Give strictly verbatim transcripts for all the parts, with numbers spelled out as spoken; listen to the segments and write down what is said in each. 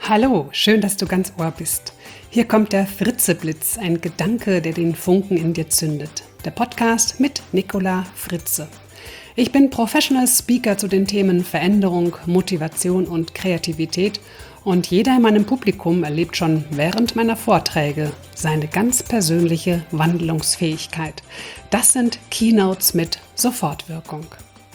Hallo, schön, dass du ganz Ohr bist. Hier kommt der Fritzeblitz, ein Gedanke, der den Funken in dir zündet. Der Podcast mit Nicola Fritze. Ich bin Professional Speaker zu den Themen Veränderung, Motivation und Kreativität und jeder in meinem Publikum erlebt schon während meiner Vorträge seine ganz persönliche Wandlungsfähigkeit. Das sind Keynotes mit Sofortwirkung.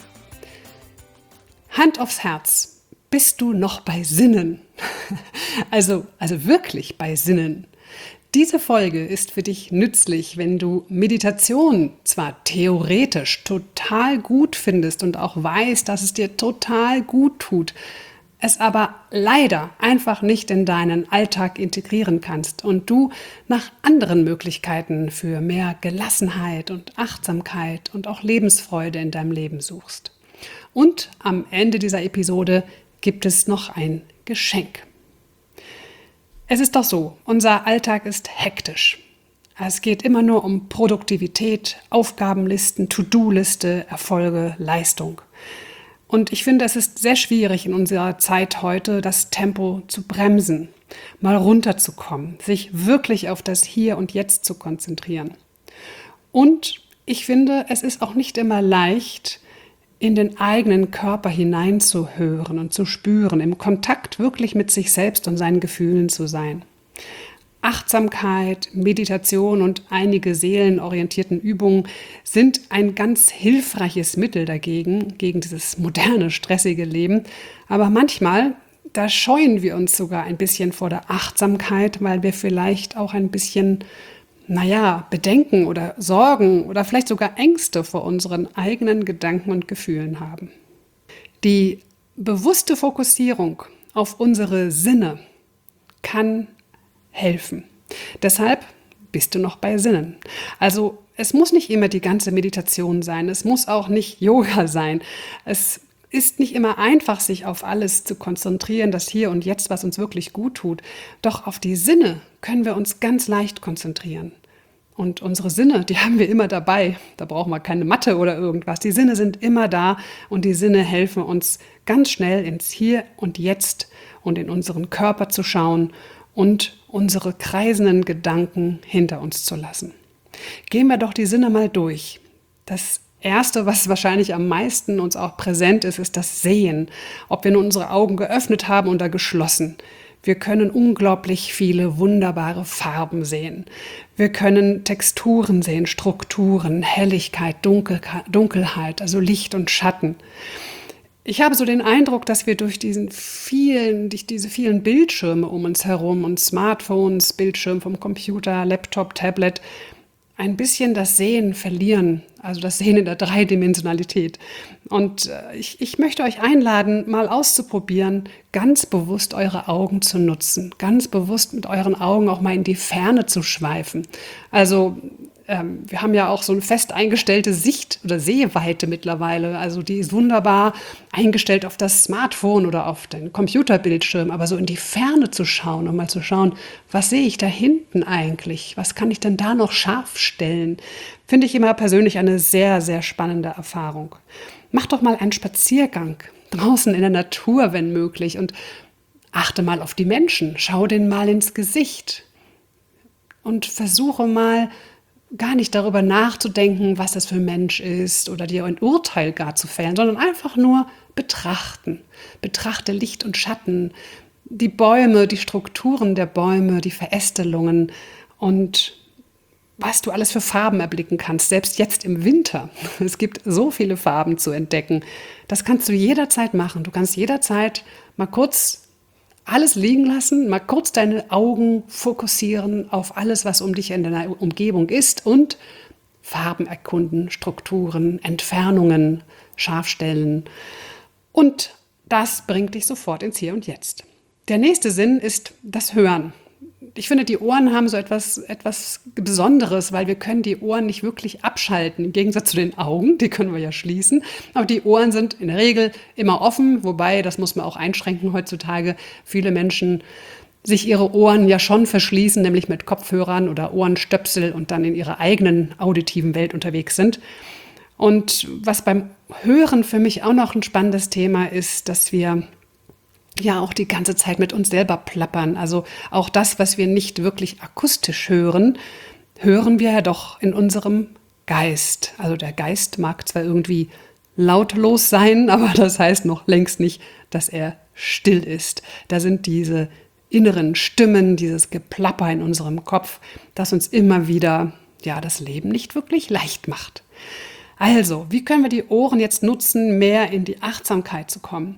Hand aufs Herz. Bist du noch bei Sinnen? Also, also wirklich bei Sinnen. Diese Folge ist für dich nützlich, wenn du Meditation zwar theoretisch total gut findest und auch weißt, dass es dir total gut tut, es aber leider einfach nicht in deinen Alltag integrieren kannst und du nach anderen Möglichkeiten für mehr Gelassenheit und Achtsamkeit und auch Lebensfreude in deinem Leben suchst. Und am Ende dieser Episode gibt es noch ein Geschenk. Es ist doch so, unser Alltag ist hektisch. Es geht immer nur um Produktivität, Aufgabenlisten, To-Do-Liste, Erfolge, Leistung. Und ich finde, es ist sehr schwierig in unserer Zeit heute, das Tempo zu bremsen, mal runterzukommen, sich wirklich auf das Hier und Jetzt zu konzentrieren. Und ich finde, es ist auch nicht immer leicht, in den eigenen Körper hineinzuhören und zu spüren, im Kontakt wirklich mit sich selbst und seinen Gefühlen zu sein. Achtsamkeit, Meditation und einige seelenorientierten Übungen sind ein ganz hilfreiches Mittel dagegen, gegen dieses moderne, stressige Leben. Aber manchmal, da scheuen wir uns sogar ein bisschen vor der Achtsamkeit, weil wir vielleicht auch ein bisschen naja, Bedenken oder Sorgen oder vielleicht sogar Ängste vor unseren eigenen Gedanken und Gefühlen haben. Die bewusste Fokussierung auf unsere Sinne kann helfen. Deshalb bist du noch bei Sinnen. Also es muss nicht immer die ganze Meditation sein, es muss auch nicht Yoga sein. Es ist nicht immer einfach, sich auf alles zu konzentrieren, das Hier und Jetzt, was uns wirklich gut tut. Doch auf die Sinne können wir uns ganz leicht konzentrieren. Und unsere Sinne, die haben wir immer dabei. Da brauchen wir keine Mathe oder irgendwas. Die Sinne sind immer da und die Sinne helfen uns ganz schnell ins Hier und Jetzt und in unseren Körper zu schauen und unsere kreisenden Gedanken hinter uns zu lassen. Gehen wir doch die Sinne mal durch. Das Erste, was wahrscheinlich am meisten uns auch präsent ist, ist das Sehen. Ob wir nun unsere Augen geöffnet haben oder geschlossen. Wir können unglaublich viele wunderbare Farben sehen. Wir können Texturen sehen, Strukturen, Helligkeit, Dunkelheit, Dunkelheit, also Licht und Schatten. Ich habe so den Eindruck, dass wir durch diesen vielen, durch diese vielen Bildschirme um uns herum und Smartphones, Bildschirm vom Computer, Laptop, Tablet, ein bisschen das Sehen verlieren, also das Sehen in der Dreidimensionalität. Und ich, ich möchte euch einladen, mal auszuprobieren, ganz bewusst eure Augen zu nutzen, ganz bewusst mit euren Augen auch mal in die Ferne zu schweifen. Also ähm, wir haben ja auch so eine fest eingestellte Sicht- oder Sehweite mittlerweile, also die ist wunderbar eingestellt auf das Smartphone oder auf den Computerbildschirm, aber so in die Ferne zu schauen und mal zu schauen, was sehe ich da hinten eigentlich, was kann ich denn da noch scharf stellen, finde ich immer persönlich eine sehr, sehr spannende Erfahrung. Mach doch mal einen Spaziergang draußen in der Natur, wenn möglich, und achte mal auf die Menschen, schau denen mal ins Gesicht und versuche mal gar nicht darüber nachzudenken, was das für ein Mensch ist oder dir ein Urteil gar zu fällen, sondern einfach nur betrachten. Betrachte Licht und Schatten, die Bäume, die Strukturen der Bäume, die Verästelungen und was du alles für Farben erblicken kannst, selbst jetzt im Winter. Es gibt so viele Farben zu entdecken. Das kannst du jederzeit machen. Du kannst jederzeit mal kurz alles liegen lassen, mal kurz deine Augen fokussieren auf alles, was um dich in deiner Umgebung ist und Farben erkunden, Strukturen, Entfernungen scharf stellen. Und das bringt dich sofort ins Hier und Jetzt. Der nächste Sinn ist das Hören. Ich finde, die Ohren haben so etwas, etwas Besonderes, weil wir können die Ohren nicht wirklich abschalten, im Gegensatz zu den Augen, die können wir ja schließen. Aber die Ohren sind in der Regel immer offen, wobei, das muss man auch einschränken heutzutage, viele Menschen sich ihre Ohren ja schon verschließen, nämlich mit Kopfhörern oder Ohrenstöpsel und dann in ihrer eigenen auditiven Welt unterwegs sind. Und was beim Hören für mich auch noch ein spannendes Thema ist, dass wir ja auch die ganze Zeit mit uns selber plappern. Also auch das, was wir nicht wirklich akustisch hören, hören wir ja doch in unserem Geist. Also der Geist mag zwar irgendwie lautlos sein, aber das heißt noch längst nicht, dass er still ist. Da sind diese inneren Stimmen, dieses Geplapper in unserem Kopf, das uns immer wieder ja das Leben nicht wirklich leicht macht. Also, wie können wir die Ohren jetzt nutzen, mehr in die Achtsamkeit zu kommen?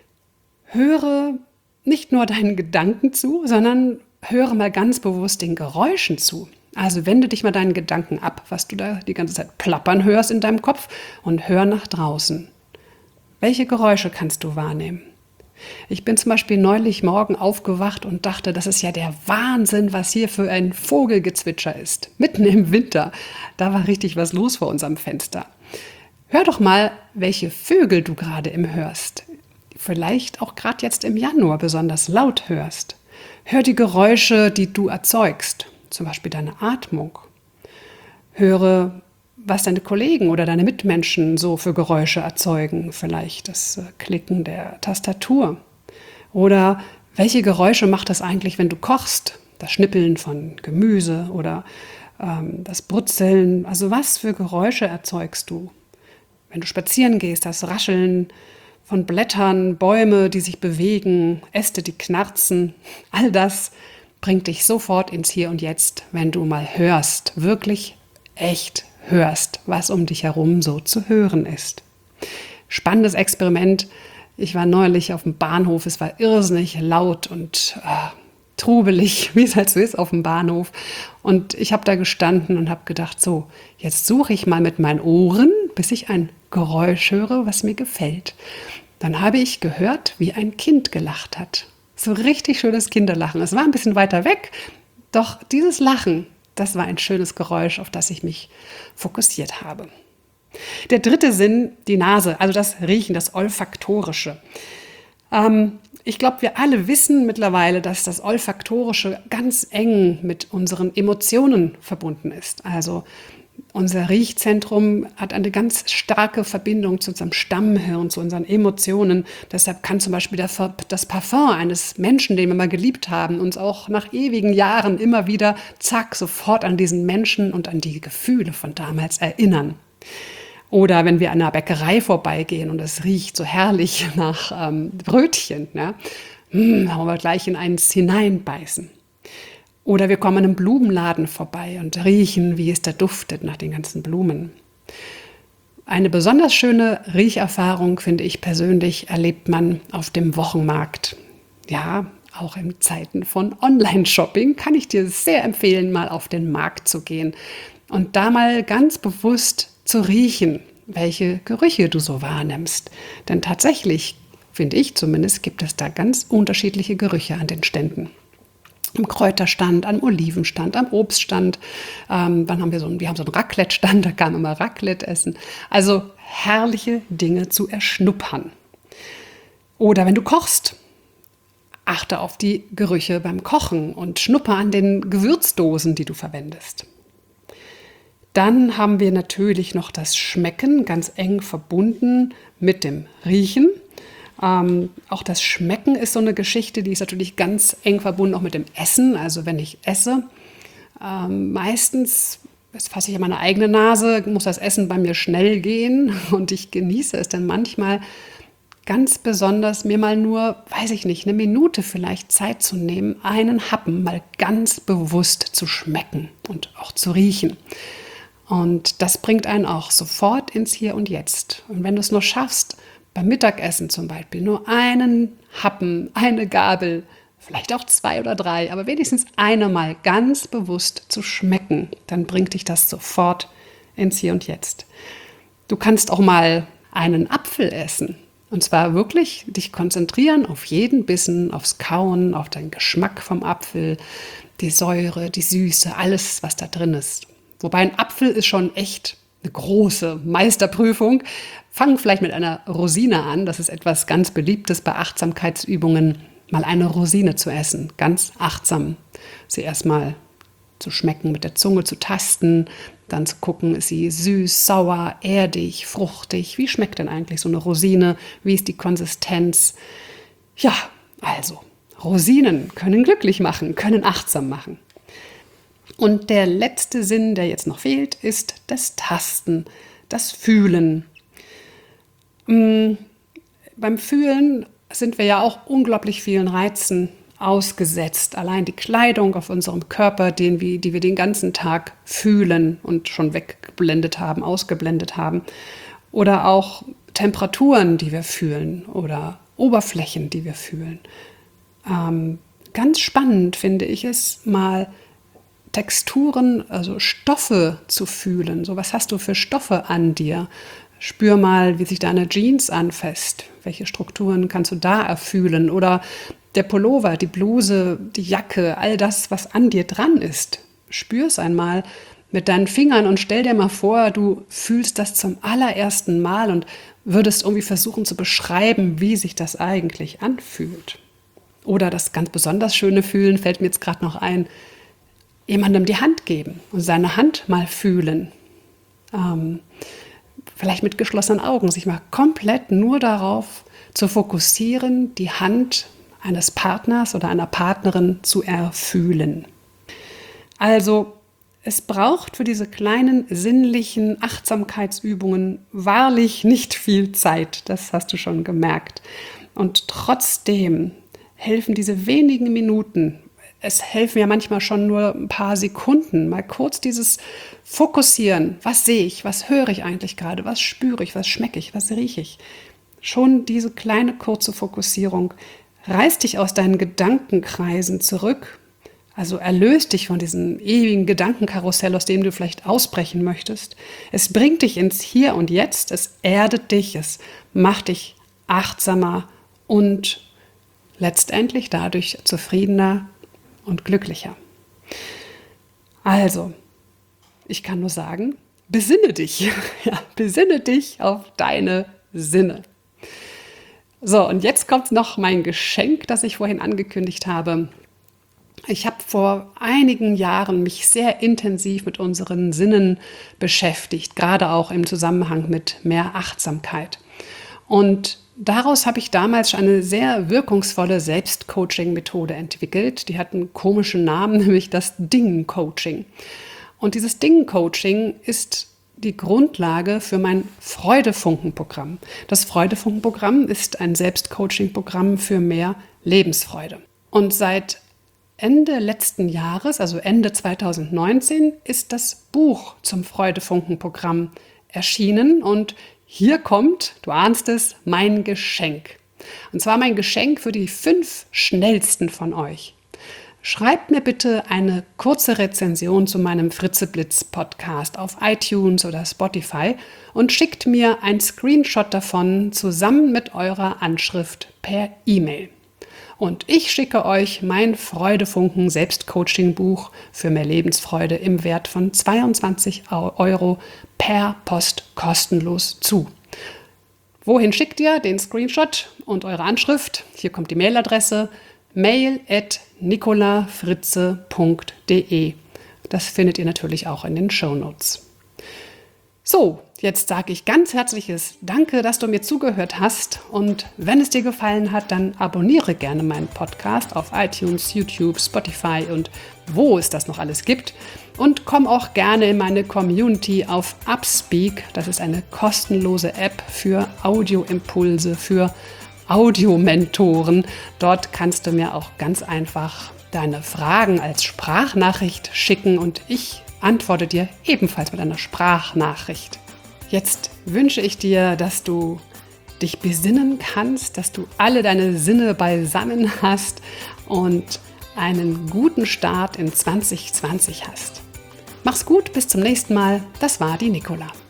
Höre nicht nur deinen Gedanken zu, sondern höre mal ganz bewusst den Geräuschen zu. Also wende dich mal deinen Gedanken ab, was du da die ganze Zeit plappern hörst in deinem Kopf, und hör nach draußen. Welche Geräusche kannst du wahrnehmen? Ich bin zum Beispiel neulich morgen aufgewacht und dachte, das ist ja der Wahnsinn, was hier für ein Vogelgezwitscher ist. Mitten im Winter. Da war richtig was los vor unserem Fenster. Hör doch mal, welche Vögel du gerade im hörst. Vielleicht auch gerade jetzt im Januar besonders laut hörst. Hör die Geräusche, die du erzeugst. Zum Beispiel deine Atmung. Höre, was deine Kollegen oder deine Mitmenschen so für Geräusche erzeugen. Vielleicht das Klicken der Tastatur. Oder welche Geräusche macht es eigentlich, wenn du kochst? Das Schnippeln von Gemüse oder ähm, das Brutzeln. Also was für Geräusche erzeugst du? Wenn du spazieren gehst, das Rascheln von Blättern, Bäume, die sich bewegen, Äste, die knarzen. All das bringt dich sofort ins Hier und Jetzt, wenn du mal hörst, wirklich echt hörst, was um dich herum so zu hören ist. Spannendes Experiment. Ich war neulich auf dem Bahnhof, es war irrsinnig laut und äh, trubelig, wie es halt so ist auf dem Bahnhof. Und ich habe da gestanden und habe gedacht, so, jetzt suche ich mal mit meinen Ohren, bis ich ein Geräusch höre, was mir gefällt. Dann habe ich gehört, wie ein Kind gelacht hat. So richtig schönes Kinderlachen. Es war ein bisschen weiter weg, doch dieses Lachen, das war ein schönes Geräusch, auf das ich mich fokussiert habe. Der dritte Sinn, die Nase, also das Riechen, das Olfaktorische. Ähm, ich glaube, wir alle wissen mittlerweile, dass das Olfaktorische ganz eng mit unseren Emotionen verbunden ist. Also unser Riechzentrum hat eine ganz starke Verbindung zu unserem Stammhirn, zu unseren Emotionen. Deshalb kann zum Beispiel das Parfum eines Menschen, den wir mal geliebt haben, uns auch nach ewigen Jahren immer wieder, zack, sofort an diesen Menschen und an die Gefühle von damals erinnern. Oder wenn wir an einer Bäckerei vorbeigehen und es riecht so herrlich nach ähm, Brötchen, ne? hm, da wollen wir gleich in eins hineinbeißen. Oder wir kommen an einem Blumenladen vorbei und riechen, wie es da duftet nach den ganzen Blumen. Eine besonders schöne Riecherfahrung, finde ich persönlich, erlebt man auf dem Wochenmarkt. Ja, auch in Zeiten von Online-Shopping kann ich dir sehr empfehlen, mal auf den Markt zu gehen und da mal ganz bewusst zu riechen, welche Gerüche du so wahrnimmst. Denn tatsächlich, finde ich zumindest, gibt es da ganz unterschiedliche Gerüche an den Ständen. Am Kräuterstand, am Olivenstand, am Obststand. Ähm, dann haben wir so einen, wir haben so einen Raclette-Stand, da kann man mal Raclette essen. Also herrliche Dinge zu erschnuppern. Oder wenn du kochst, achte auf die Gerüche beim Kochen und schnupper an den Gewürzdosen, die du verwendest. Dann haben wir natürlich noch das Schmecken, ganz eng verbunden mit dem Riechen. Ähm, auch das Schmecken ist so eine Geschichte, die ist natürlich ganz eng verbunden auch mit dem Essen. Also wenn ich esse, ähm, meistens, das fasse ich an meine eigene Nase, muss das Essen bei mir schnell gehen und ich genieße es dann manchmal ganz besonders, mir mal nur, weiß ich nicht, eine Minute vielleicht Zeit zu nehmen, einen Happen mal ganz bewusst zu schmecken und auch zu riechen. Und das bringt einen auch sofort ins Hier und Jetzt. Und wenn du es nur schaffst, beim Mittagessen zum Beispiel nur einen Happen, eine Gabel, vielleicht auch zwei oder drei, aber wenigstens eine mal ganz bewusst zu schmecken, dann bringt dich das sofort ins Hier und Jetzt. Du kannst auch mal einen Apfel essen. Und zwar wirklich dich konzentrieren auf jeden Bissen, aufs Kauen, auf den Geschmack vom Apfel, die Säure, die Süße, alles, was da drin ist. Wobei ein Apfel ist schon echt eine große Meisterprüfung. Fang vielleicht mit einer Rosine an. Das ist etwas ganz Beliebtes bei Achtsamkeitsübungen, mal eine Rosine zu essen. Ganz achtsam. Sie erstmal zu schmecken, mit der Zunge zu tasten, dann zu gucken, ist sie süß, sauer, erdig, fruchtig. Wie schmeckt denn eigentlich so eine Rosine? Wie ist die Konsistenz? Ja, Also, Rosinen können glücklich machen, können achtsam machen. Und der letzte Sinn, der jetzt noch fehlt, ist das Tasten, das Fühlen. Mhm. Beim Fühlen sind wir ja auch unglaublich vielen Reizen ausgesetzt. Allein die Kleidung auf unserem Körper, den wir, die wir den ganzen Tag fühlen und schon weggeblendet haben, ausgeblendet haben. Oder auch Temperaturen, die wir fühlen oder Oberflächen, die wir fühlen. Ähm, ganz spannend finde ich es, mal Texturen, also Stoffe zu fühlen. So, was hast du für Stoffe an dir? Spür mal, wie sich deine Jeans anfasst. Welche Strukturen kannst du da erfühlen? Oder der Pullover, die Bluse, die Jacke, all das, was an dir dran ist. Spür es einmal mit deinen Fingern und stell dir mal vor, du fühlst das zum allerersten Mal und würdest irgendwie versuchen zu beschreiben, wie sich das eigentlich anfühlt. Oder das ganz besonders schöne Fühlen, fällt mir jetzt gerade noch ein, jemandem die Hand geben und seine Hand mal fühlen. Ähm, vielleicht mit geschlossenen Augen, sich mal komplett nur darauf zu fokussieren, die Hand eines Partners oder einer Partnerin zu erfühlen. Also es braucht für diese kleinen sinnlichen Achtsamkeitsübungen wahrlich nicht viel Zeit, das hast du schon gemerkt. Und trotzdem helfen diese wenigen Minuten, es helfen ja manchmal schon nur ein paar Sekunden, mal kurz dieses Fokussieren, was sehe ich, was höre ich eigentlich gerade, was spüre ich, was schmecke ich, was rieche ich. Schon diese kleine kurze Fokussierung reißt dich aus deinen Gedankenkreisen zurück, also erlöst dich von diesem ewigen Gedankenkarussell, aus dem du vielleicht ausbrechen möchtest. Es bringt dich ins Hier und Jetzt, es erdet dich, es macht dich achtsamer und letztendlich dadurch zufriedener und glücklicher. Also, ich kann nur sagen, besinne dich, ja, besinne dich auf deine Sinne. So, und jetzt kommt noch mein Geschenk, das ich vorhin angekündigt habe. Ich habe vor einigen Jahren mich sehr intensiv mit unseren Sinnen beschäftigt, gerade auch im Zusammenhang mit mehr Achtsamkeit. Und daraus habe ich damals eine sehr wirkungsvolle Selbstcoaching-Methode entwickelt. Die hat einen komischen Namen, nämlich das Ding-Coaching. Und dieses Ding-Coaching ist die Grundlage für mein Freudefunken-Programm. Das Freudefunken-Programm ist ein Selbstcoaching-Programm für mehr Lebensfreude. Und seit Ende letzten Jahres, also Ende zweitausendneunzehn, ist das Buch zum Freudefunken-Programm erschienen und hier kommt, du ahnst es, mein Geschenk. Und zwar mein Geschenk für die fünf schnellsten von euch. Schreibt mir bitte eine kurze Rezension zu meinem Fritzeblitz-Podcast auf iTunes oder Spotify und schickt mir ein Screenshot davon zusammen mit eurer Anschrift per E-Mail. Und ich schicke euch mein Freudefunken Selbstcoaching-Buch für mehr Lebensfreude im Wert von zweiundzwanzig Euro per Post kostenlos zu. Wohin schickt ihr den Screenshot und eure Anschrift? Hier kommt die Mailadresse mail at nicolafritze punkt de. Das findet ihr natürlich auch in den Shownotes. So, jetzt sage ich ganz herzliches Danke, dass du mir zugehört hast. Und wenn es dir gefallen hat, dann abonniere gerne meinen Podcast auf iTunes, YouTube, Spotify und wo es das noch alles gibt. Und komm auch gerne in meine Community auf Upspeak. Das ist eine kostenlose App für Audioimpulse, für Audiomentoren. Dort kannst du mir auch ganz einfach deine Fragen als Sprachnachricht schicken und ich antworte dir ebenfalls mit einer Sprachnachricht. Jetzt wünsche ich dir, dass du dich besinnen kannst, dass du alle deine Sinne beisammen hast und einen guten Start in zwanzig zwanzig hast. Mach's gut, bis zum nächsten Mal. Das war die Nicola.